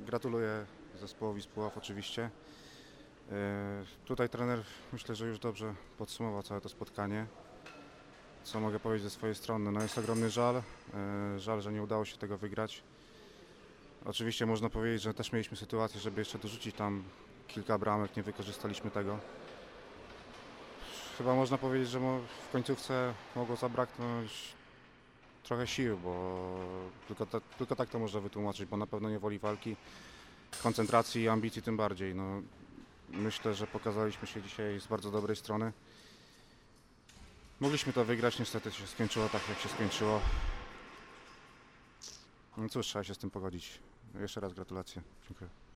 Gratuluję zespołowi z Puław oczywiście. Tutaj trener myślę, że już dobrze podsumował całe to spotkanie. Co mogę powiedzieć ze swojej strony? No jest ogromny żal. Żal, że nie udało się tego wygrać. Oczywiście można powiedzieć, że też mieliśmy sytuację, żeby jeszcze dorzucić tam kilka bramek, nie wykorzystaliśmy tego. Chyba można powiedzieć, że w końcówce mogło zabraknąć trochę sił, bo tylko tak to można wytłumaczyć, bo na pewno nie woli walki, koncentracji i ambicji tym bardziej. No, myślę, że pokazaliśmy się dzisiaj z bardzo dobrej strony. Mogliśmy to wygrać, niestety się skończyło tak, jak się skończyło. No cóż, trzeba się z tym pogodzić. Jeszcze raz gratulacje. Dziękuję.